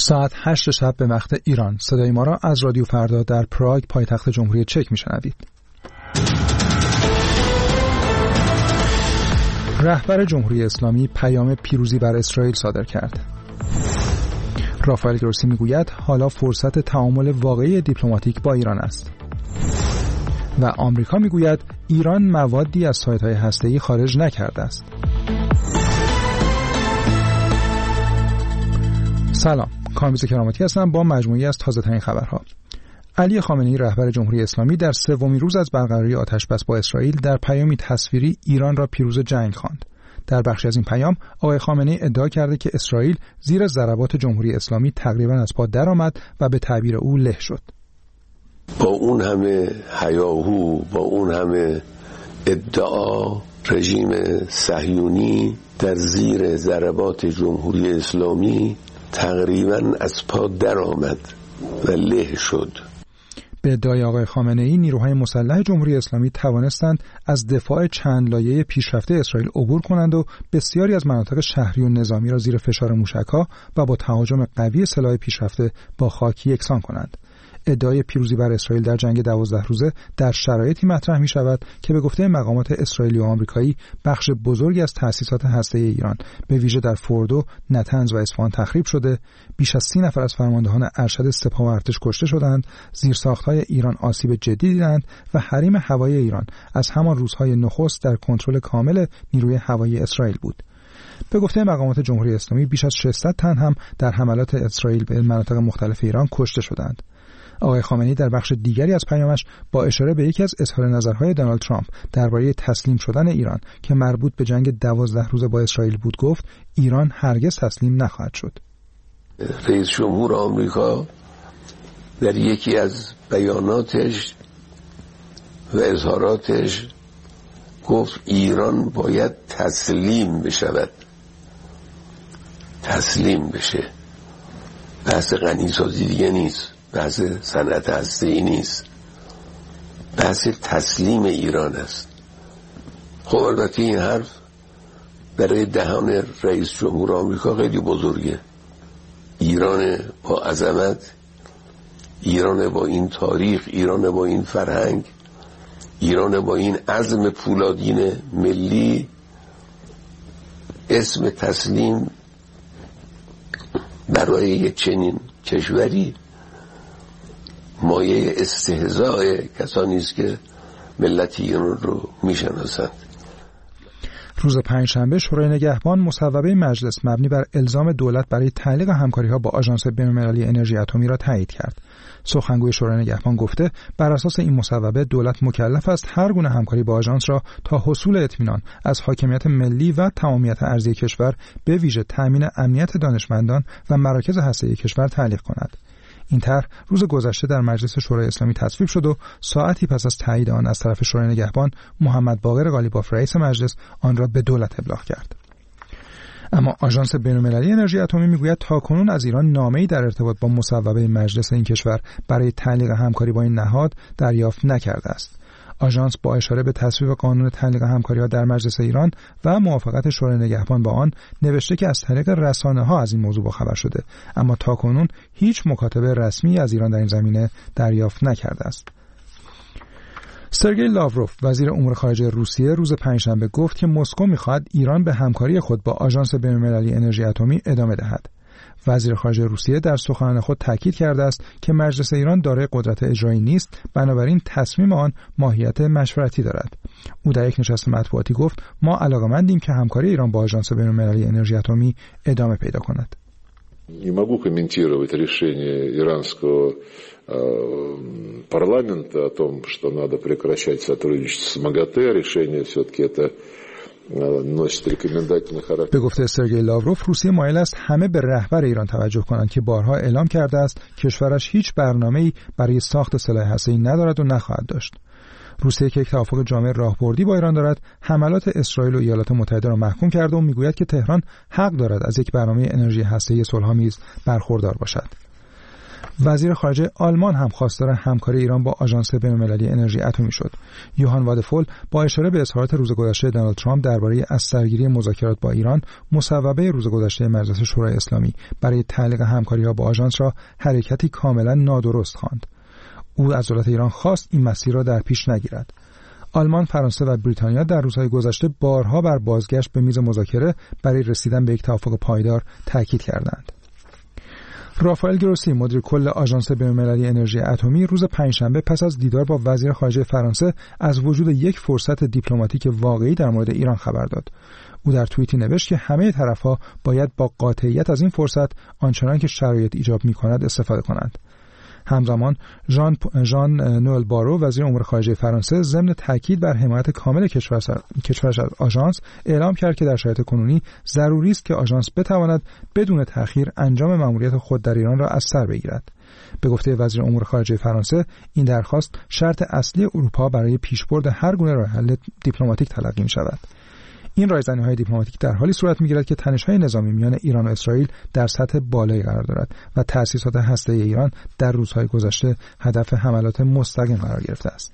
ساعت 8 شب به وقت ایران. صدای ما را از رادیو فردا در پراگ پایتخت جمهوری چک میشنوید. رهبر جمهوری اسلامی پیام پیروزی بر اسرائیل صادر کرد. رافائل گروسی میگوید حالا فرصت تعامل واقعی دیپلماتیک با ایران است. و آمریکا میگوید ایران موادی از سایت‌های هسته‌ای خارج نکرده است. سلام، کامبیز کرامتی هستم با مجموعی از تازه‌ترین خبرها. علی خامنه‌ای رهبر جمهوری اسلامی در سومین روز از برقراری آتش‌بس با اسرائیل در پیامی تصویری ایران را پیروز جنگ خواند. در بخشی از این پیام آقای خامنه‌ای ادعا کرده که اسرائیل زیر ضربات جمهوری اسلامی تقریباً از پا درآمد و به تعبیر او له شد. با اون همه هیاهو، با اون همه ادعا، رژیم صهیونی در زیر ضربات جمهوری اسلامی تقریباً از پا درآمد و له شد. به ادعای آقای خامنه‌ای نیروهای مسلح جمهوری اسلامی توانستند از دفاع چند لایه پیشرفته اسرائیل عبور کنند و بسیاری از مناطق شهری و نظامی را زیر فشار موشک‌ها و با تهاجم قوی سلاح پیشرفته با خاک یکسان کنند. ادعای پیروزی بر اسرائیل در جنگ 12 روزه در شرایطی مطرح می شود که به گفته مقامات اسرائیلی و آمریکایی بخش بزرگی از تأسیسات هسته‌ای ایران به ویژه در فوردو، نتنز و اصفهان تخریب شده، بیش از 30 نفر از فرماندهان ارشد سپاه و ارتش کشته شدند، زیرساخت‌های ایران آسیب جدی دیدند و حریم هوایی ایران از همان روزهای نخست در کنترل کامل نیروی هوایی اسرائیل بود. به گفته مقامات جمهوری اسلامی بیش از 600 تن هم در حملات اسرائیل به مناطق مختلف ایران کشته شدند. آقای خامنه‌ای در بخش دیگری از پیامش با اشاره به یکی از اظهار نظرهای دونالد ترامپ درباره تسلیم شدن ایران که مربوط به جنگ 12 روزه با اسرائیل بود گفت ایران هرگز تسلیم نخواهد شد. رئیس جمهور آمریکا در یکی از بیاناتش و اظهاراتش گفت ایران باید تسلیم بشود. تسلیم بشه. بحث غنیسازی دیگه نیست. بحث صنعت هسته‌ای نیست، بحث تسلیم ایران است. خب البته این حرف برای دهان رئیس جمهور آمریکا خیلی بزرگه. ایران با عظمت، ایران با این تاریخ، ایران با این فرهنگ، ایران با این عزم پولادین ملی، اسم تسلیم برای یک چنین کشوری مایه استهزاء کسانی است که ملت ایران رو میشناسند. روز پنجشنبه شورای نگهبان مصوبه مجلس مبنی بر الزام دولت برای تعلیق همکاری‌ها با آژانس بین‌المللی انرژی اتمی را تایید کرد. سخنگوی شورای نگهبان گفته بر اساس این مصوبه دولت مکلف است هر گونه همکاری با آژانس را تا حصول اطمینان از حاکمیت ملی و تمامیت ارضی کشور به ویژه تأمین امنیت دانشمندان و مراکز هسته‌ای کشور تعلیق کند. این طرح روز گذشته در مجلس شورای اسلامی تصویب شد و ساعتی پس از تایید آن از طرف شورای نگهبان محمد باقر قالیباف رئیس مجلس آن را به دولت ابلاغ کرد. اما آژانس بین‌المللی انرژی اتمی میگوید تاکنون از ایران نامه‌ای در ارتباط با مصوبه مجلس این کشور برای تعلیق همکاری با این نهاد دریافت نکرده است. آژانس با اشاره به تصویب قانون تعلیق همکاری‌ها در مجلس ایران و موافقت شورای نگهبان با آن نوشته که از طریق رسانه‌ها از این موضوع باخبر شده، اما تاکنون هیچ مکاتبه رسمی از ایران در این زمینه دریافت نکرده است. سرگئی لاوروف وزیر امور خارجه روسیه روز پنجشنبه گفت که مسکو می‌خواهد ایران به همکاری خود با آژانس بین‌المللی انرژی اتمی ادامه دهد. وزیر خارجه روسیه در سخنان خود تاکید کرده است که مجلس ایران دارای قدرت اجرایی نیست، بنابراین تصمیم آن ماهیت مشورتی دارد. او در یک نشست مطبوعاتی گفت ما علاقه‌مندیم که همکاری ایران با آژانس بین‌المللی انرژی اتمی ادامه پیدا کند. Не могу комментировать решение иранского парламента о том, что надо прекращать сотрудничество с МАГАТЭ. Решение все-таки это носит рекомендательный характер. به گفته سرگئی لاوروف روسیه مایل است همه به رهبر ایران توجه کنند که بارها اعلام کرده است کشورش هیچ برنامه‌ای برای ساخت سلاح هسته‌ای ندارد و نخواهد داشت. روسیه که یک توافق جامع راهبردی با ایران دارد، حملات اسرائیل و ایالات متحده را محکوم کرده و میگوید که تهران حق دارد از یک برنامه انرژی هسته‌ای صلح‌آمیز برخوردار باشد. وزیر خارجه آلمان هم خواستار همکاری ایران با آژانس بین‌المللی انرژی اتمی شد. یوهان وادفول با اشاره به اظهارات روز گذشته دونالد ترامپ درباره از سرگیری مذاکرات با ایران، مصوبه روز گذشته مجلس شورای اسلامی برای تعلیق همکاری‌ها با آژانس را حرکتی کاملا نادرست خواند. او از دولت ایران خواست این مسیر را در پیش نگیرد. آلمان، فرانسه و بریتانیا در روزهای گذشته بارها بر بازگشت به میز مذاکره برای رسیدن به یک توافق پایدار تاکید کردند. رافائل گروسی، مدیر کل آژانس بین‌المللی انرژی اتمی، روز پنجشنبه پس از دیدار با وزیر خارجه فرانسه از وجود یک فرصت دیپلماتیک واقعی در مورد ایران خبر داد. او در توییتی نوشت که همه طرف‌ها باید با قاطعیت از این فرصت آنچنان که شرایط ایجاب می‌کند استفاده کنند. همزمان ژان نوئل بارو، وزیر امور خارجه فرانسه، ضمن تاکید بر حمایت کامل کشورش از آژانس اعلام کرد که در شرایط کنونی ضروری است که آژانس بتواند بدون تأخیر انجام مأموریت خود در ایران را از سر بگیرد. به گفته وزیر امور خارجه فرانسه، این درخواست شرط اصلی اروپا برای پیشبرد هر گونه راه حل دیپلماتیک تلقی می‌شود. این رایزنی‌های دیپلماتیک در حالی صورت می‌گیرد که تنش‌های نظامی میان ایران و اسرائیل در سطح بالایی قرار دارد و تأسیسات هسته‌ای ایران در روزهای گذشته هدف حملات مستقیم قرار گرفته است.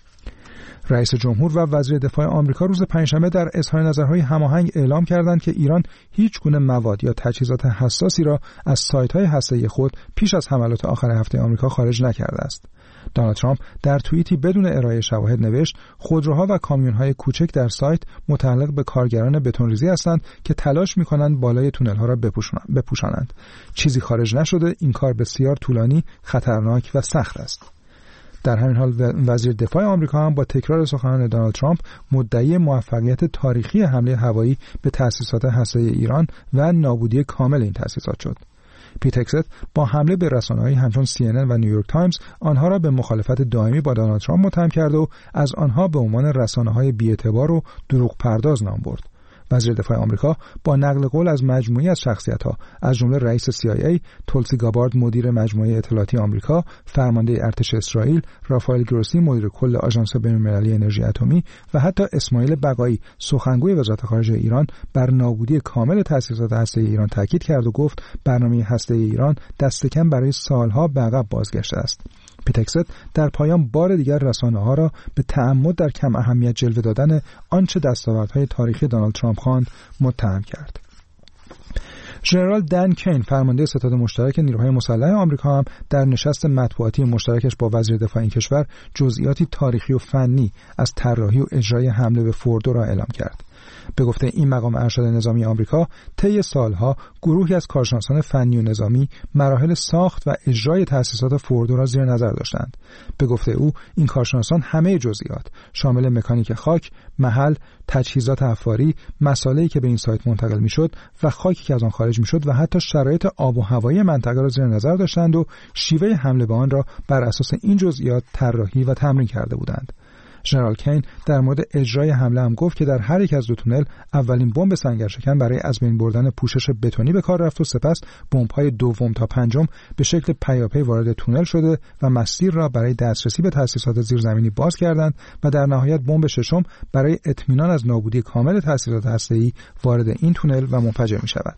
رئیس جمهور و وزیر دفاع آمریکا روز پنجشنبه در اظهار نظرهای هماهنگ اعلام کردند که ایران هیچ گونه مواد یا تجهیزات حساسی را از سایت‌های هسته‌ای خود پیش از حملات آخر هفته آمریکا خارج نکرده است. دونالد ترامپ در توییتی بدون ارائه شواهد نوشت خودروها و کامیون‌های کوچک در سایت متعلق به کارگران بتونریزی هستند که تلاش می‌کنند بالای تونل‌ها را بپوشانند. چیزی خارج نشده، این کار بسیار طولانی، خطرناک و سخت است. در همین حال وزیر دفاع آمریکا هم با تکرار سخنان دونالد ترامپ مدعی موفقیت تاریخی حمله هوایی به تأسیسات هسته‌ای ایران و نابودی کامل این تأسیسات شد. پیت هگست با حمله به رسانه‌های همچون CNN و نیویورک تایمز آنها را به مخالفت دائمی با دونالد ترامپ متهم کرد و از آنها به عنوان رسانه‌های بی‌اعتبار و دروغ پرداز نام برد. وزیر دفاع آمریکا با نقل قول از مجموعه‌ای از شخصیت‌ها از جمله رئیس CIA، تولسی گابارد مدیر مجموعه اطلاعاتی آمریکا، فرمانده ارتش اسرائیل، رافائل گروسی مدیر کل آژانس بین‌المللی انرژی اتمی و حتی اسماعیل بقایی سخنگوی وزارت خارجه ایران بر نابودی کامل تأسیسات هسته‌ای ایران تاکید کرد و گفت برنامه هسته‌ای ایران دست کم برای سالها به عقب بازگشته است. پیت هگست در پایان بار دیگر رسانه‌ها را به تعمد در کم اهمیت جلوه دادن آنچه دستاوردهای تاریخی دونالد ترامپ خواند متهم کرد. ژنرال دن کین، فرمانده ستاد مشترک نیروهای مسلح آمریکا، هم در نشست مطبوعاتی مشترکش با وزیر دفاع این کشور جزئیاتی تاریخی و فنی از طراحی و اجرای حمله به فوردو را اعلام کرد. به گفته این مقام ارشد نظامی آمریکا، طی سالها گروهی از کارشناسان فنی و نظامی مراحل ساخت و اجرای تأسیسات فوردو را زیر نظر داشتند. به گفته او، این کارشناسان همه جزئیات شامل مکانیک خاک، محل، تجهیزات حفاری، مساله‌ای که به این سایت منتقل می‌شد و خاکی که از آن خارج می‌شد و حتی شرایط آب و هوایی منطقه را زیر نظر داشتند و شیوه حمله به آن را بر اساس این جزئیات طراحی و تمرین کرده بودند. ژنرال کین در مورد اجرای حمله هم گفت که در هر یک از دو تونل اولین بمب سنگرشکن برای از بین بردن پوشش بتونی به کار رفت و سپس بمب‌های دوم تا پنجم به شکل پیاپی وارد تونل شده و مسیر را برای دسترسی به تأسیسات زیرزمینی باز کردند و در نهایت بمب ششم برای اطمینان از نابودی کامل تأسیسات هسته‌ای وارد این تونل و منفجر می‌شود.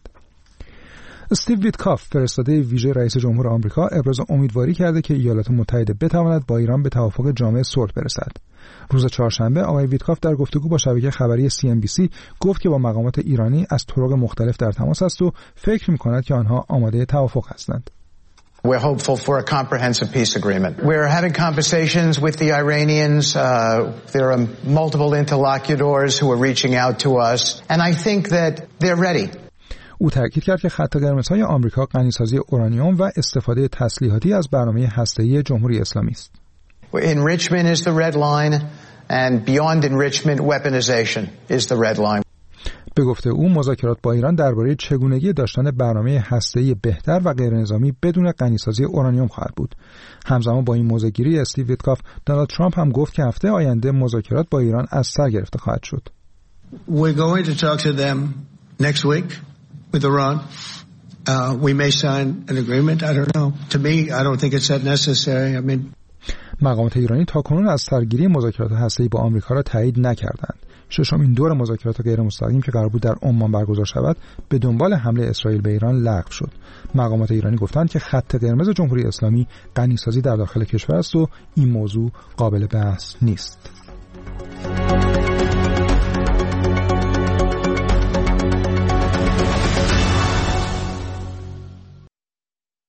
استیو ویتکاف، فرستاده ویژه رئیس جمهور آمریکا، ابراز امیدواری کرده که ایالات متحده بتواند با ایران به توافق جامع صلح برسد. روز چهارشنبه آقای ویتکاف در گفتگو با شبکه خبری CNBC گفت که با مقامات ایرانی از طرق مختلف در تماس است و فکر می‌کند که آنها آماده توافق هستند. We're hopeful for a comprehensive peace agreement. We're having conversations with the Iranians. There are multiple interlocutors who are reaching out to us, and I think that they're ready. او تاکید کرد که خط قرمزهای آمریکا غنیسازی اورانیوم و استفاده تسلیحاتی از برنامه هسته‌ای جمهوری اسلامی است. Enrichment is the red line, and beyond enrichment, weaponization is the red line. به گفته او، مذاکرات با ایران درباره چگونگی داشتن برنامه هسته‌ای بهتر و غیرنظامی بدون غنیسازی اورانیوم خواهد بود. همزمان با این موضع‌گیری استیو ویتکاف، دونالد ترامپ هم گفت که هفته آینده مذاکرات با ایران از سر گرفته خواهد شد. We're going to talk to them next week with Iran. We may sign an agreement. I don't know. To me, I don't think it's that necessary. I mean, مقامات ایرانی تاکنون از سرگیری مذاکرات هسته‌ای با آمریکا را تایید نکردند. ششمین دور مذاکرات غیر مستقیم که قرار بود در عمان برگزار شود به دنبال حمله اسرائیل به ایران لغو شد. مقامات ایرانی گفتند که خط قرمز جمهوری اسلامی غنیسازی در داخل کشور است و این موضوع قابل بحث نیست.